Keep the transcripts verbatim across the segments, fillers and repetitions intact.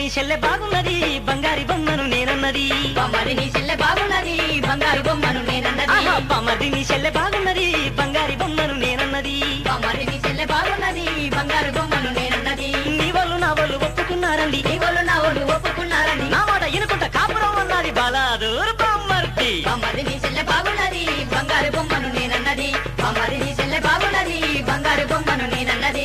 చెల్లె బాగున్నది బంగారి బొమ్మను నేనన్నది బామ్మది నీ చెల్లె బాగున్నది బంగారు బొమ్మను నేనన్నది బామ్మది నీ చెల్లె బాగున్నది బంగారి బొమ్మను నేనన్నది బామ్మది నీ చెల్లె బాగున్నది బంగారు బొమ్మను నేనన్నది నీ వాళ్ళు నా వాళ్ళు ఒప్పుకున్నారండి నీ వాళ్ళు నా వాళ్ళు ఒప్పుకున్నారని నా మాట ఎనుకుంట కాపురం అన్నది బాలాదూర్ బామ్మర్తి బామ్మది నీ చెల్లె బాగున్నది బంగారు బొమ్మను నేనన్నది బామ్మది నీ చెల్లె బాగున్నది బంగారు బొమ్మను నేనన్నది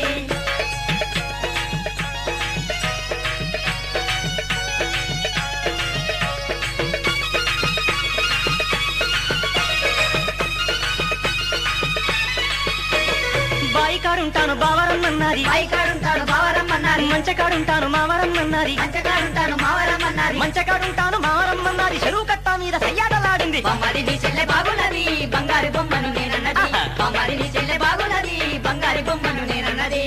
బాయికాడుంటాను బావరమ్మన్నది బాయికాడుంటాను బావరమ్మన్నది మంచకాడుంటాను మావరమ్మన్నది మంచకాడుంటాను మావరమ్మన్నది మంచకాడుంటాను మావరమ్మన్నది చెరువు కట్ట మీద సయ్యాటలాడింది బామ్మది నీ చెల్లె బాగున్నది బంగారు బొమ్మను నేనన్నది బామ్మది నీ చెల్లె బాగున్నది బంగారు బొమ్మను నేనన్నది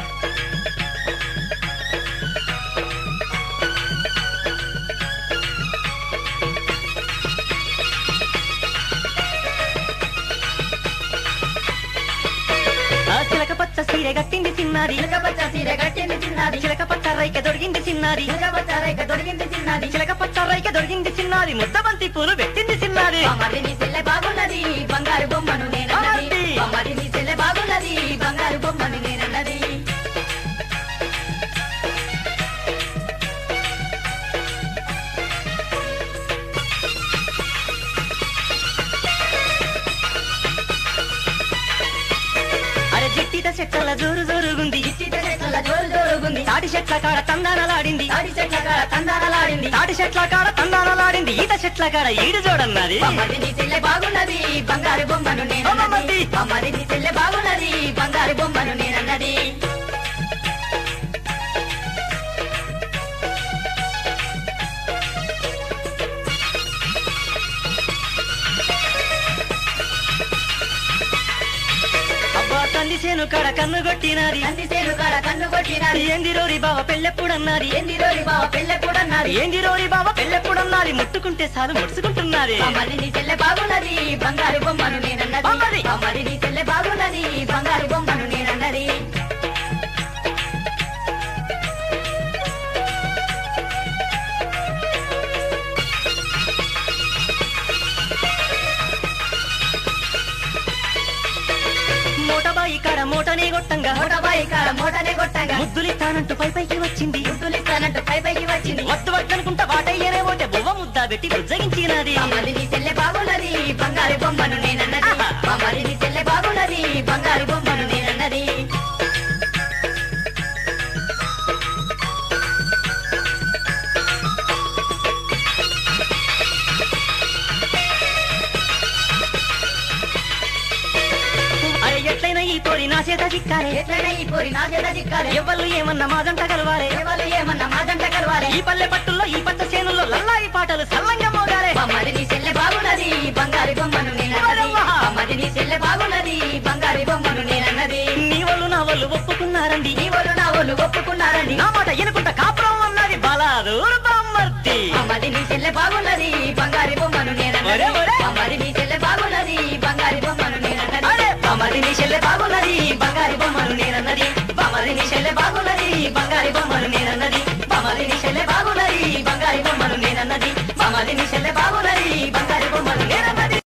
చిలక పచ్చ సీరె గట్టింది చిన్నది చిలక పచ్చ సీర కట్టింది చిన్నది చిలక పచ్చ రైక దొరికింది చిన్నది చిలక పచ్చ రేఖ దొరికింది చిన్నది చిలక పచ్చ రైక దొరికింది చిన్నది ముద్దబంతి పూలు పెట్టింది చిన్నది బామ్మది నీ చెల్లె బాగున్నది బంగారు బొమ్మను నేనన్నది బామ్మది నీ చెల్లె బాగున్నది బంగారు బొమ్మను నేనన్నది అరే జిట్టిత చెట్ల జోరు జోరుగుంది చిట్ట చెట్ల జోరు జోరుగుంది తాటి చెట్ల కాడ తందానలాడింది తాడి చెట్ల కాడ తందానలాడింది తాటి చెట్ల కాడ తందానలాడింది ఈత చెట్ల కాడ ఈడు జోడన్నది బామ్మది నీ చెల్లె బాగున్నది బంగారు బొమ్మను నేనన్నది బామ్మది నీ చెల్లె బాగున్నది బంగారు బొమ్మను నేనన్నది అబ్బా తంది సేను కాడ కన్ను కొట్టినది కంది సేను కాడ కన్ను కొట్టినది ఏంది రోరి బావ పెళ్ళెప్పుడన్నది ఏంది రోరి బావ పెళ్ళెప్పుడన్నది ఏంది రోరి బావ పెళ్ళెప్పుడన్నది ముట్టుకుంటే చాలు ముడుచుకుంటున్నది బామ్మది నీ చెల్లె బాగున్నది బంగారు బొమ్మను నేనన్నది బామ్మది. బామ్మది నీ చెల్లె బాగున్నది బంగారు బొమ్మను నేనన్నది మూటబాయి కాడ మూటనే కొట్టంగా మూటబాయి కాడ మూటనే కొట్టంగా ముద్దులిస్తానంటూ పై పైకి వచ్చింది ముద్దులిస్తానంటూ పై పైకి వచ్చింది వద్దు వద్దనుకుంటా వాటయ్యనే పోతే బువ్వ ముద్ద పెట్టి బుజ్జగించినది బామ్మది నీ చెల్లె బాగున్నది బంగారు బొమ్మను నేనన్నది బామ్మది నీ చెల్లె బాగున్నది బంగారు బొమ్మను నేనన్నది అరే ఎట్లయినా ఈ తోరి నా చేత చిక్కాలే ఎట్లనే ఈ పోరి నా చేత చిక్కాలి ఎవళ్ళు ఏమన్నా మాదంట కలవాలే ఎవరు ఏమన్నా మాదంట కలవాలి ఈ పల్లె పట్టుల్లో ఈ పట్ట చేనుల్లో లల్లాయి పాటలు సల్లంగా మోగాలే బామ్మది నీ చెల్లె బాగున్నది బంగారు బొమ్మను నేనన్నది బామ్మది నీ చెల్లె బాగున్నది బంగారు బొమ్మను నేనన్నది నీ వాళ్ళు నా వాళ్ళు ఒప్పుకున్నారండి నీ వాళ్ళు నా వాళ్ళు ఒప్పుకున్నారని నా మాట ఎనుకుంట కాపురం అన్నది బాలాదూర్ బామ్మర్తి బామ్మది నీ చెల్లె బాగున్నది బంగారు బొమ్మను నేనన్నది ఒరే, ఒరే. బామ్మది నీ చెల్లె బాగున్నది బంగారు బొమ్మను నేనన్నది అరే బామ్మది నీ చెల్లె బాగున్నది బంగారి బొమ్మను నేనన్నది బామ్మది నీ చెల్లె బాగున్నది బంగారి బొమ్మను నేనన్నది బామ్మది నీ చెల్లె బాగున్నది బంగారి బొమ్మను నేనన్నది బామ్మది నీ చెల్లె బాగున్నది